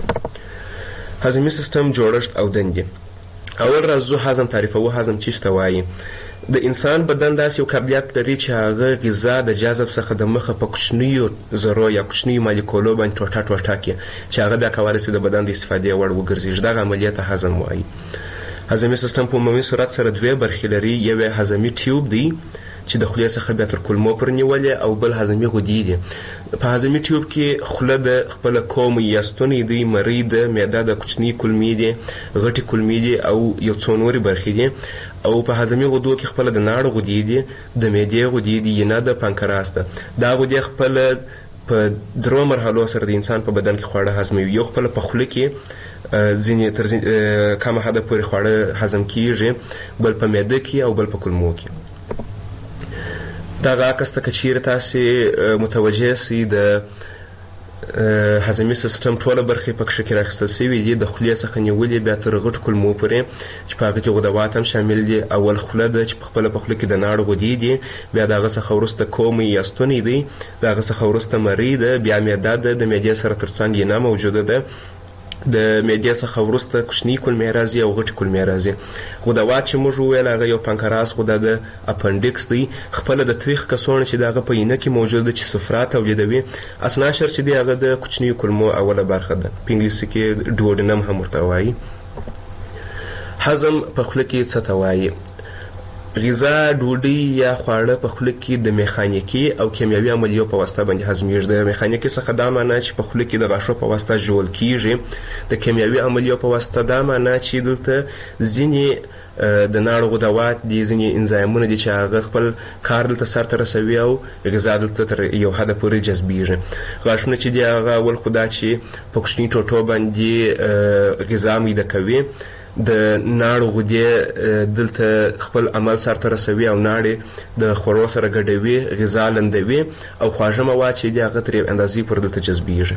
هضمي سیستم جوړښت او دندې. اول راځو هضم تعریفو. هضم څه ته وایي؟ د انسان بدن داسې یو قابلیت لري چې هغه غذا د جذب څخه د مخه په کوچنیو ذرو یا کوچنیو مالیکولو باندې ټوټه ټوټه کې چې هغه بیا کولای شي د بدن د استفادې وړ وګرځي. دغه عملیات هضم وایي. هضمي سیستم په عمومي صورت سره دوه برخې لري. یو هضمي ټیوب دی چې د خولې څخه بیا تر کولمو پورې نیولې او بل هضمي غدې دي. په هضمي ټیوب کې خوله د خپل کوم یا ستونی دی، مری د معده د کوچنی کولمې دي، غټي کولمې دي او یو څو نورې برخې دي. او په هضمي غدو کې خپل د ناړو غدې دي، د معدې غدې دي، نه د پانکراس ده. دا غدې خپل په درو مرحلو سره د انسان په بدن کې خواړه هضموي. یو خپل په خوله کې ځینې تر ځینې کمه حده پورې خواړه هضم کیږي، بل په معده کې او بل په کولمو کې. دغه عکس ته کچیر تاسو متوجه سي د هضمي سیستم ټوله برخې په کې راخستل شوی دي. د خولې څخه نیولې بیا تر غټ کولمو پورې چې په هغه کې غدوات هم شامل دي. اول خوله ده چې په خپل په خوله کې د ناړو غدې دي، بیا دغه څخه وروسته کوم یا ستونی دی، دغه څخه وروسته مری ده، بیا معده ده، د معدې سره ترڅنګ یې نه موجوده ده. د معدې څخه وروسته کوچنی کولمې راځي او غټي کولمې راځي. غدوات چې موږ ویل هغه یو پانکراس غده ده، اپنډکس دی، خپل د تریخ کسونه چې دغه په ینه کې موجود ده چې صفرات تولیدوي. اسناشر چې دی هغه د کوچنی کولمو اوله برخه ده، په انګلیسي کې ډوډنم هم ورته وایي. هضم په خوله کې څه ته وایي؟ غذا، ډوډۍ یا خواړه په خوله کې د میخانیکي او کیمیاوي عملیو په واسطه باندې هضمېږي. د میخانیکي څخه دا معنی چې په خوله کې د غاښو په واسطه ژوول کیږي. د کیمیاوي عملیو په واسطه دا معنی چې دلته ځینې د ناړو غدوات دي، ځینې انزایمونه دي چې هغه خپل کار دلته سرته رسوي او غذا دلته تر یو حده پورې جذبېږي. غاښونه چې دي هغه اول خو دا چې په کوچني ټوټو باندې غذا میده کوي، د ناړو غدې دلته خپل عمل سرته رسوي او ناړې د خوړو سره ګډوي، غذا لندوي او خواږه مواد چې دي هغه تر اندازې پورې دلته جذبیږي.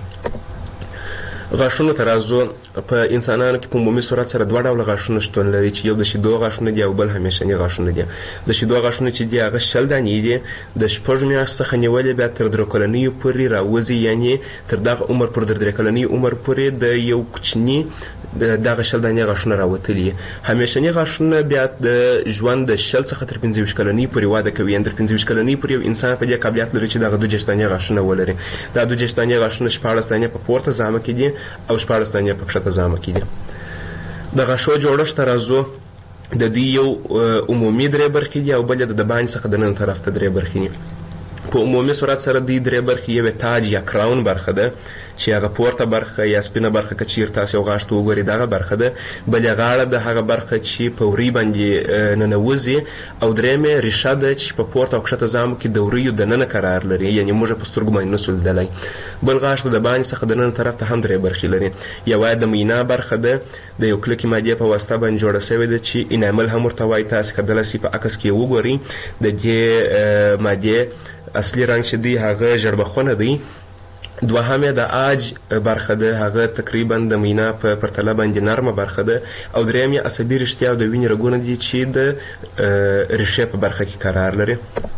غاښونو ته راځو. په انسانانو کې په عمومي صورت سره دوه ډوله غاښونه شتون لري چې یو د شیدو غاښونه دي او بل همیشني غاښونه دي. د شیدو غاښونه چې دي هغه شل دانې دي، د شپږ میاشتو څخه نیولې بیا تر درې کلنیو پورې راوځي، یعنې تر دغه عمر پورې تر درې کلنۍ عمر پورې د یو کوچني دغه شل دانې غاښونه راوتلي. همیشني غاښونه بیا د ژوند د شل څخه تر پنځه ویشت کلنۍ پورې واده کوي، یعنې تر پنځه ویشت کلنۍ پورې یو انسان په دې قابلیت لري چې دغه دوه دېرش دانې غاښونه ولري. دا دوه دېرش دانې غاښونه شپاړس دانې په پورته ځامه کې دي او شپاړس دانې په کښته ځامه کې دي. د غاښو جوړښت ته راځو. د دې یو عمومي درې برخې دي او بل یې د دباندې څخه د نن طرف ته درې برخې دي. په عمومي صورت سره دې درې برخې یو تاج یا کراون برخه ده چې هغه پورته برخه یا سپینه برخه که چیرې تاسې یو غاښ ته وګورئ دغه برخه ده. بل یې غاړه د هغه برخه چې په ورۍ باندې ننوځي او درېیم یې ریښه ده چې په پورته او کښته ځامو کې د وریو دننه قرار لري، یعنې موږ په سترګو باندې نسو لیدلی. بل غاښ د دباندې څخه د نن طرف ته هم درې برخې لري. یوه یې د مینا برخه ده، د یو کلکې مادې په واسطه باندې جوړه سوې ده چې انامل هم ورته وایي. تاسې کیدلی سي په عکس کې وګورئ د دې مادې اصلي رنګ چې دی هغه ژړبخونه دی. دوهم یې د آج برخه ده، هغه تقریبا د مینا په پرتله باندې نرمه برخه ده. او درېیم یې عصبي رشتیا او د وینې رګونه دي چې د ریښې په برخه کې قرار لري.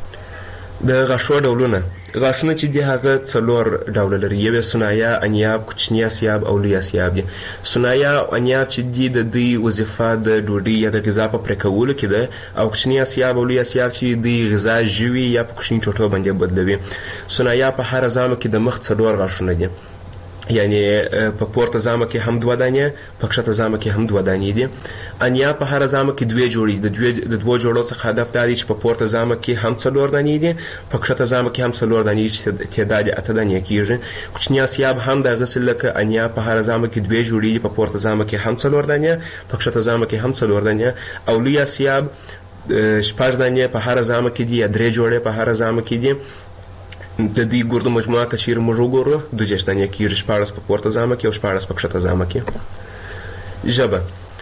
د غاښو ډولونه. غاښونه چې دي هغه څلور ډوله لري. یو یې سنایا، انیاب، کوچني اسیاب او لوی اسیاب دي. سنایا او انیاب چې دي د دوی وظیفه د ډوډۍ یا د غذا په پرې کولو کې ده، او کوچني اسیاب او لوی اسیاب چې دوی غذا ژوي یا په کوچني ټوټو باندې بدلوي. سنایا په هر ځامو کې د مخ څلور غاښونه دي، یعنی په پورته ځامه کې هم دوه دانې، په کښته ځامه کې هم دوه دانې دي. انیا په هر ځامه کې دوه جوړې د دوه د دوه جوړو څخه هدف دا دی چې په پورته ځامه کې هم څلور دانې دي، په کښته ځامه کې هم څلور دانې چې تعداد اته دانې کیږي. کوچني اسیاب هم د غسل لکه انیا په هر ځامه کې دوه جوړې دي، په پورته ځامه کې هم څلور دانې، په کښته ځامه کې هم څلور دانې. او لوی اسیاب شپږ دانې په هر ځامه کې دي یا درې جوړې په هر ځامه کې دي. د دې ګردو مجموعه که چیرې موږ وګورو دوه دېرش دانې کېږي، شپاړس په پورته ځامه کې او شپاړس په کښته ځامه کې. ژبه.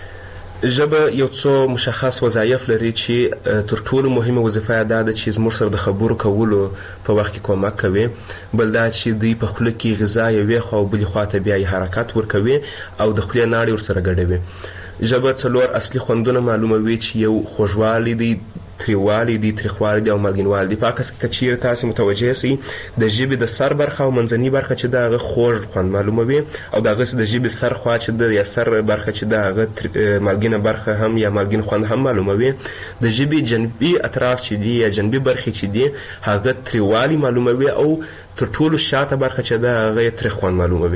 ژبه یو څو مشخص وظایف لري چې تر ټولو مهمه وظیفه یې دا ده چې زموږ سره د خبرو کولو په وخت کې کومک کوي. بل دا چې دوی په خوله کې غذا یوې خوا او بلې خوا ته بیا یې حرکت ورکوي او د خولې ناړې ورسره ګډوي. ژبه څلور اصلي خوندونه معلوموي چې یو خوږوالی دی، تریوالی دی، تریخوالی دی او مالګینوالی دی. په عکس کې که چیرې تاسې متوجه سئ د ژبې د سر برخه او منځنۍ برخه چې ده هغه خوږ خوند معلوموي، او دغسې د ژبې سر خوا چې ده یا سر برخه چې ده هغه مالګینه برخه هم یا مالګین خوند هم معلوموي. د ژبې جنبي اطراف چې دي یا جنبي برخې چې دي هغه تریوالی معلوموي، او تر ټولو شاته برخه چې ده هغه تریخ خوند معلوموي.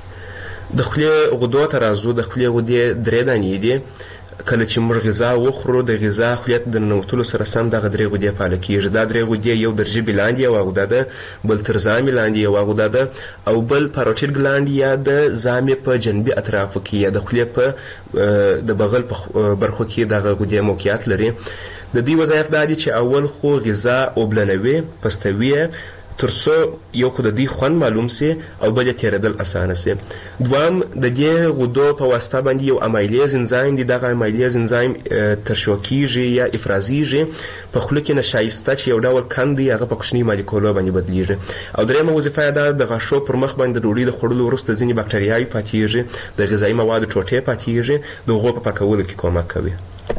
د خولې غدو ته راځو. د خولې غدې درې دانې دي. کله چې موږ غذا وخورو د غذا خولې ته د ننوتلو سره سم دغه درې غدې فعاله کېږي. دا درې غدې یو در ژبې لاندې یوه غده ده، بل تر زامې لاندې یوه غده ده، او بل پاروټیډ ګلانډ یا د زامې په جنبي اطرافو کې یا د خولې په د بغل په برخو کې دغه غدې موقعیت لري. د دې وظایف دا دي چې اول خو غذا اوبلنوي، پستوي، تر څو یو خو د دې خوند معلوم سي او بل یې تېرېدل اسانه سي. دویم د دې غدو په واسطه باندې یو امایلیز انزایم دی. دغه امایلیز انزایم ترشح کیږي یا افرازیږي په خوله کې نشایسته چې یو ډول کند دی هغه په کوچني مالیکولو باندې بدلیږي. او درېیمه وظیفه یې دا د غاښو پر مخ باندې د ډوډۍ د خوړلو وروسته ځینې بکټریاوې پاتېږي، د غذایي موادو ټوټې پاتېږي، د هغو په پاکولو کې کومک کوي.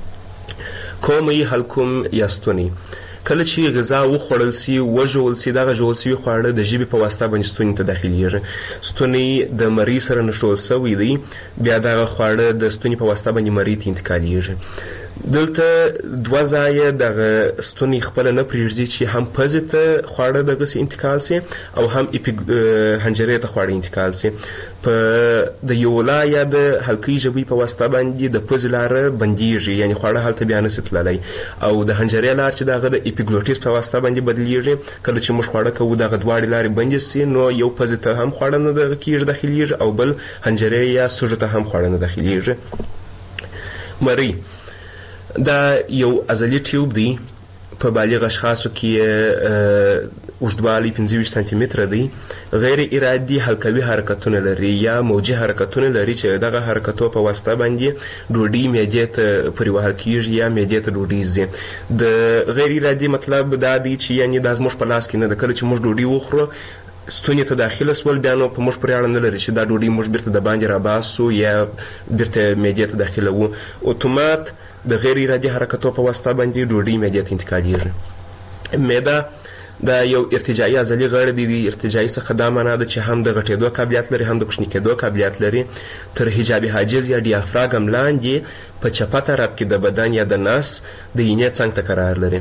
کومې حلقوم یا ستونی. کله چې غذا وخوړل سي وژول سي دغه ژول سوي خواړه د ژبې په واسطه باندې ستوني ته داخلیږي. ستونی د مرۍ سره نښلول سوی دی، بیا دغه خواړه د ستوني په واسطه باندې مرۍ ته انتقالیږي. دلته دوه ځایه دغه ستونی خپله نه پرېږدي چې هم پزې ته خواړه دغسې انتقال سي او هم حنجرې ته خواړه انتقال سي. په د یولا یا د حلقې ژبې په واسطه باندې د پزې لاره بندیږي، یعنې خواړه هلته بیا نسي تللی، او د حنجرې لار چې دغه د اپیګلوټیس په واسطه باندې بدلیږي. کله چې موږ خواړه کوو دغه دواړې لارې بندې سي نو یو پزې ته هم خواړه نه دغه کېږي داخلیږي او بل حنجرې یا سوژو ته هم خواړه نه داخلیږي. مرۍ دا یو عضلي ټیوب دی. په بالغ اشخاصو کې اوږدوالی پنځه ویشت سانتي متره دی. غیر ارادي حلقوي حرکتونه لري یا موجي حرکتونه لري چې دغه حرکتو په واسطه باندې ډوډۍ معدې ته پورې وهل کیږي یا معدې ته ډوډۍ ځي. د غیر ارادي مطلب دا دی چې یعنی دا زموږ په لاس کې نه ده. کله چې موږ ډوډۍ وخورو ستوني ته داخله سول بیا نو په موږ پورې اړه نه لري چې دا ډوډۍ موږ بیرته د باندې راباسو یا بیرته معدې ته داخله وو. اتومات د غیر ارادي حرکتو په واسطه باندې ډوډۍ معدې ته انتقالېږي. معده دا یو ارتجاعي عضلي غړی دی. ارتجاعي څخه دا معنا ده چې هم د غټېدو قابلیت لري هم د کوچني کېدو قابلیت لري. تر حجاب حاجز یا ډیافراګم لاندې په چپه طرف کې د بدن یا د نس د ینې څنګ ته قرار لري.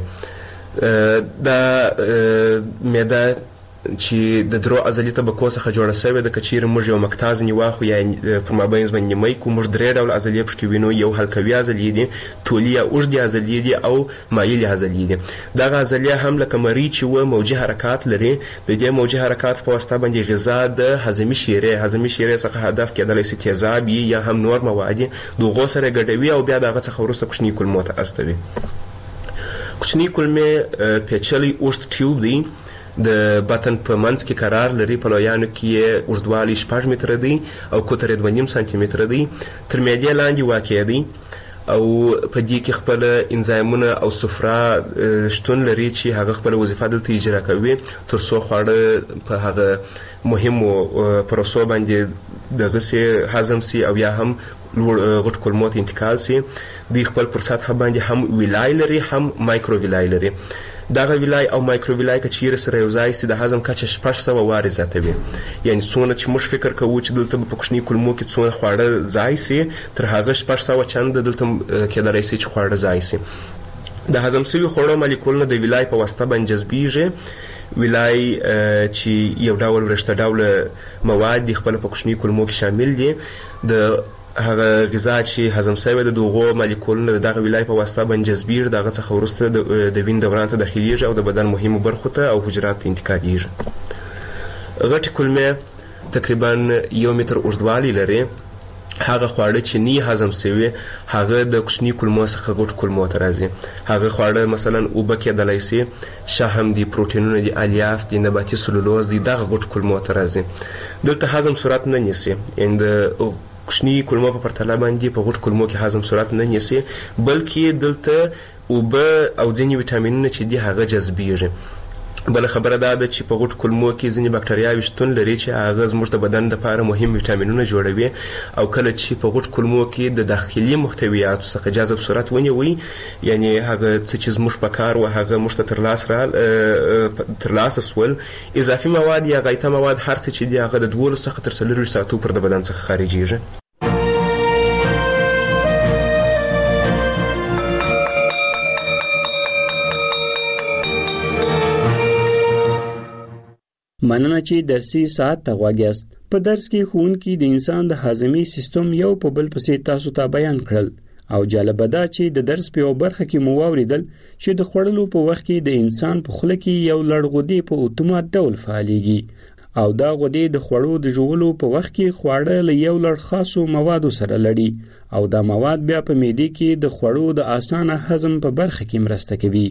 دا معده چې د درو عضلي طبقو څخه جوړه شوې ده. که چیرې موږ یو مقطع ځینې واخلو یا پر مابینځ باندې نیمۍ کړو موږ درې ډوله عضلې پکې وینو. یو حلقوي عضلې دي، طولي یا اوږدې عضلې دي او مایلې عضلې دي. دغه عضلې هم لکه مرۍ چې و موجي حرکات لري. د دې موجي حرکات په واسطه باندې غذا د هضمي شیرې هضمي شیرې څخه هدف کېدلی شي تیزاب یا هم نور مواد د هغو سره ګډوي او بیا د هغه څخه وروسته کوچني کولمو ته استوي. کوچني کولمې پیچلی اوږد ټیوب دی. د بطن په منځ کې قرار لري. په لویانو کې یې اوږدوالی شپږ متره دی او قطر یې دوه نیم سانتي متره دی. تر معدې لاندې واقع دی او په دې کې خپل انزایمونه او صفرا شتون لري چې هغه خپل وظیفه دلته اجرا کوي تر څو خواړه په هغه مهمو پروسو باندې دغه سي هضم سي او یا هم غټ کولمو ته انتقال سي. دوی خپل پر سطح باندې هم ویلای لري هم مایکرو ویلای لري. دغه ویلای او مایکرو ویلای که چیرې سره یو ځای سي د هضم کچه شپږ سوه وارې زیاتوي. یعنی څونه چې موږ فکر کوو چې دلته په کوچني کولمو کې څونه خواړه ځای سي تر هغه شپږ سوه چنده دلته کېدلی سي چې خواړه ځای سي. د هضم شوي خوړو مالیکولونه د ویلای په واسطه باندې جذبیږي. ویلای چې یو ډول ورشته ډوله مواد دي خپل په کوچني کولمو کې شامل دي. د هغه غذا چې هضم شوی د دغو مالیکولونو د دغه ویلای په واسطه باندې جذبیږي. د هغه څخه وروسته د وینې دوران ته داخلیږي او د بدن مهمو برخو ته او حجراتو ته انتقالېږي. غټې کولمې تقریبا یو متر اوږدوالی لري. هغه خواړه چې نه هضم شوي هغه د کوچني کولمو څخه غټ کولمو ته راځي. هغه خواړه مثلا اوبه کېدلی سي، شحم دي، پروټینونه دي، الیاف دي، نباتي سلولوز دي، دغه غټ کولمو ته راځي. دلته هضم صورت نه نیسي. یعنې د کوچني کولمو په پرتله باندې په غټ کولمو کې هضم صورت نه نیسي بلکې دلته اوبه او ځینې ویټامینونه چې دي هغه جذبیږي. بله خبره دا ده چې په غټ کولمو کې ځینې بکټریاوې شتون لري چې هغه زموږ د بدن لپاره مهم ویټامینونه جوړوي او کله چې په غټ کولمو کې د داخلي محتویاتو څخه جذب صورت ونیوي یعنی هغه څه چې زموږ په کار و هغه موږ ته ترلاسه سول اضافي مواد یا غایطه مواد هر څه چې دي هغه د دولس څخه تر څلورویشت ساعتو پر د بدن څخه خارجیږي.
مننه چې درسي ساعت ته غوږ یاست. په درس کې ښوونکي د انسان د هاضمي سیستم یو په بل پسې تاسو ته بیان کړل او جالبه ده چې د درس په یو برخه کې مو واوریدل چې د خوړلو په وخت کې د انسان په خوله کې یو لړ غدې په اتومات ډول فعالېږي او دا غدې د خوړو د ژوولو په وخت کې خواړه له یو لړ خاصو موادو سره لړي او دا مواد بیا په معدې کې د خوړو د اسانه هضم په برخه کې مرسته کوي.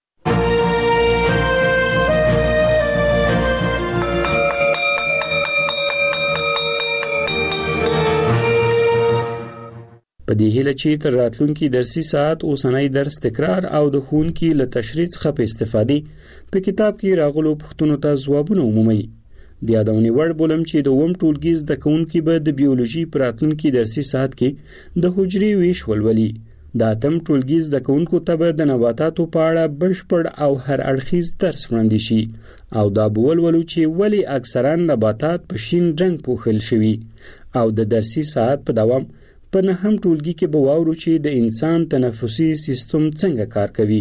په دې هیله چې تر راتلونکي درسي ساعت اوسنۍ درس تکرار او د ښوونکي له تشریح څخه په استفادې په کتاب کې راغلو پوښتنو ته ځوابونه ومومئ. د یادونې وړ بولم چې د اووم ټولګي زده کوونکي به د بیولوژي په راتلونکي درسي ساعت کې د حجرې ویش ولولي. د اتم ټولګي زده کوونکو ته به د نباتاتو په اړه بشپړ او هر اړخیز درس وړاندې شي او دا به ولولو چې ولې اکثرا نباتات په شین رنګ پوښل شوي او د درسي ساعت په دوام په نهم ټولګي کې به واورو چې د انسان تنفسي سیستم څنګه کار کوي.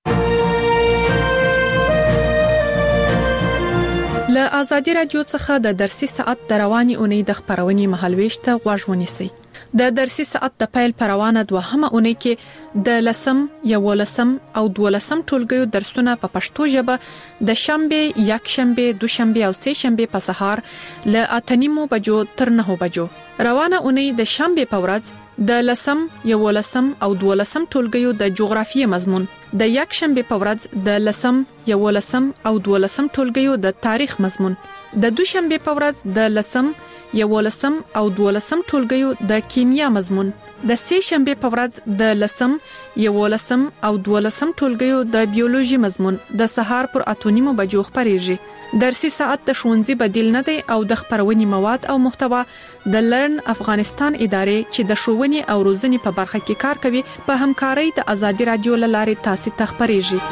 له آزادي رادیو څخه د درسي ساعت د رواني اونۍ د خبرونې مهالويش ته غوږ ونیسئ. د درسي ساعت د پیل پروانه دوهمه اونۍ کې د لسم، یولسم او دولسم ټولګیو درسونه په پښتو ژبه د شنبه، یکشنبه، دوشنبه او سه شنبه په سهار له اته نیمو بجو تر نهو بجو. روانه اونۍ د شنبه په ورځ د لسم یولسم او دولسم ټولګیو د جغرافیې مضمون، د یک شنبه په ورځ د لسم یولسم او دولسم ټولګیو د تاریخ مضمون، د دوشنبه په ورځ د لسم یولسم او دولسم ټولګیو د کیمیا مضمون، د سه شنبه په ورځ د لسم یولسم او دولسم ټولګیو د بیولوژي مضمون د سهار پر اتونیمو بجو خبرېږي. درسي ساعت د ښوونځي بدیل نه دی او د خبرونې مواد او محتوا د لرن افغانستان ادارې چې د ښوونې او روزنې په برخه کې کار کوي په همکارۍ د آزادي رادیو لارې تاسو ته خبرېږي.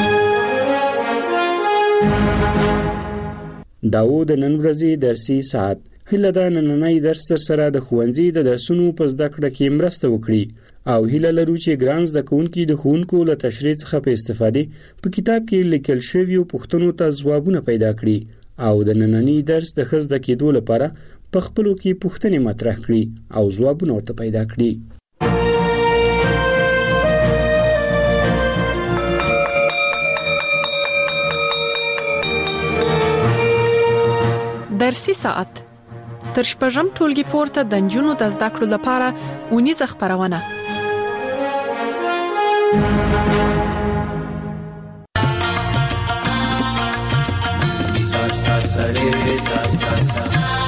داوود نن ورځې درسي ساعت هله دا نننۍ درس تر سره د ښوونځي د درسونو په زده کړه کې مرسته وکړي او هله لرو چې ګران زده کوونکي د ښوونکو له تشریح څخه په استفادې په کتاب کې لیکل شویو پوښتنو ته ځوابونه پیدا کړي او د نننۍ درس د ښه زده کېدو لپاره په خپلو کې پوښتنې مطرح کړي او ځوابونه ورته پیدا کړي.
درسي ساعت تر شپږم ټولګي پورته د نجونو د زده کړو لپاره اونیزه خبرونه.
سا سا سا رے سا سا سا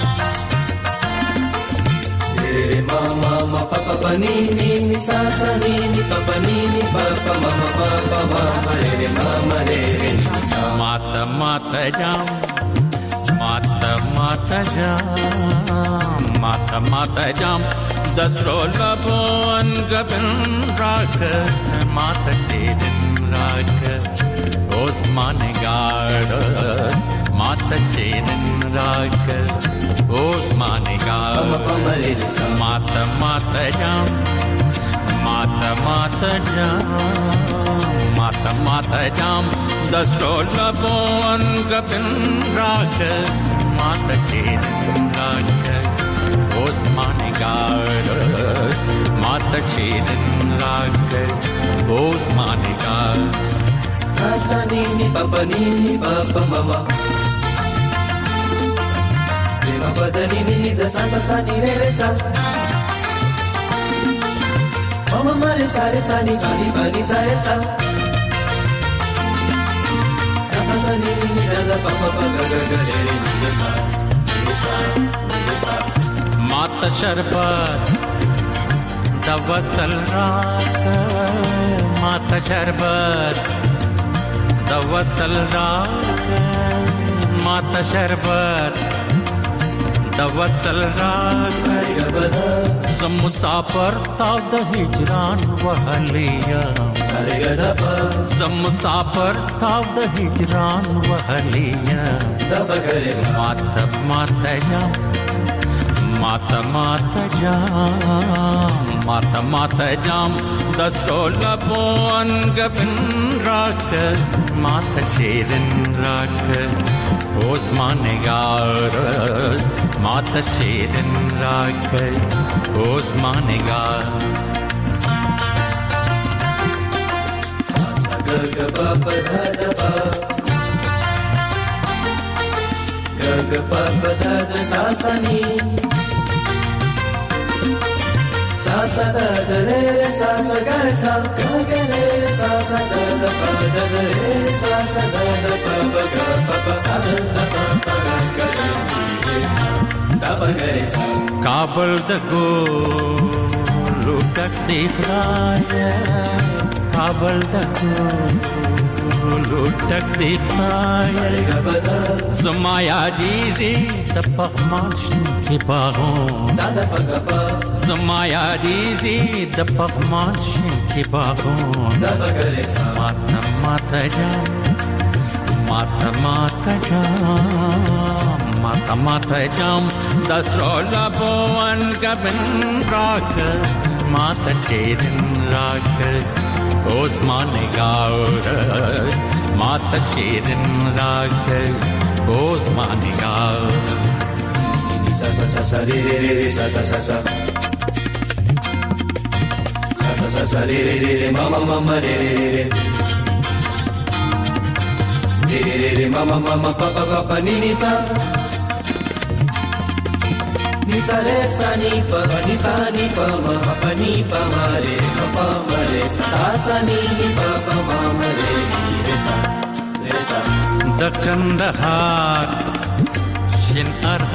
رے ما ما ما پا پا پا نی نی نی سا سا نی نی پا پا نی نی پا پا ما ما پا پا ما ما رے ما ما رے رے سا
ماتا ماتا جام ماتا ماتا جام ماتا ماتا جام دسرو لبون گبن راک ماتا شیدن راک عثمان گارد ماتا شیدن راک عثمان گارد ماتا ماتا جام ماتا ماتا جام ماتا ماتا جام دسرو لبون گبن راک ماتا شیدن راک عثمان گارد ماتا شیدن راک عثمان گارد سا نی نی پا پا نی نی پا پا ماما ری ما پا دا نی نی دا سا سا سا نی رے رے سا ماما ما رے سا رے سا نی پا نی پا نی سا رے سا ماتا شربت دا وصل راک ماتا شربت دا وصل راک ماتا شربت دا وصل راک زم مسافر تا دا ہجران وحلیا زم مسافر تا دا ہجران وحلیا ماتا ماتا جام ماتا ماتا جام ماتا ماتا جام دسرو لبون گبن راک ماتا شیرن راک عثمان گارد ماتا شیرن راک عثمان گارد
گا با پا دا دا با گا گا با پا دا دا سا سا نی سا سا دا دا رے رے سا سا گا رے سا گا گا رے سا سا دا دا پا دا دا رے سا سا دا دا پا پا گا پا پا سا دا دا پا پا گا گا رے سا دا پا گا رے سا
کابل دا گولو ٹک دیکھ رائے کابل دا گولو ٹک دیکھ رائے زمایا دیزی دا پغماشن کی باغوں زمایا دیزی دا پغماشن کی باغوں ماتا ماتا جام ماتا ماتا جام ماتا ماتا جام دسرو لبون گبن راک ماتا شیرن راک عثمان گارد ماتا شیرن راک عثمان گارد
سا سا سا سا ری ری ری ری سا سا سا سا سا سا سا سا ری ری ری ری ما ما ما ما ری ری ری ری ری ری ری ما ما ما ما پا پا پا پا نی نی سا
ni sa re sa ni pa ni sa ni pa ma pa ni pa ma re pa ma re sa sa ni pa pa ma ma re re sa re sa
د کندهار شین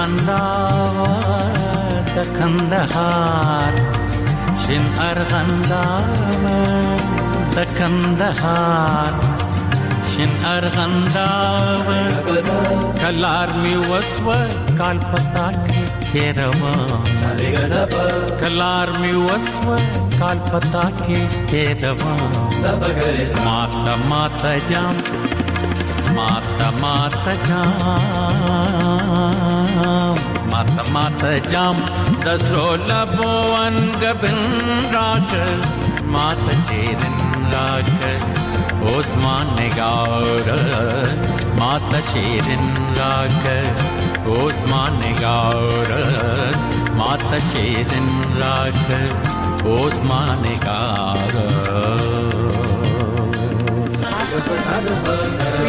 ارغنداور د کندهار شین ارغنداور د کندهار شین ارغنداور کلار می وسو کال پتا کې تیروا کلار می وسو کال پتا کې تیروا ماتا ماتا جام ماتا ماتا جام ماتا ماتا جام دسرو لبوان گبن راکر ماتا شیرن راکر عثمان نگار ماتا شیرن راکر عثمان نگار ماتا شیرن راکر عثمان نگار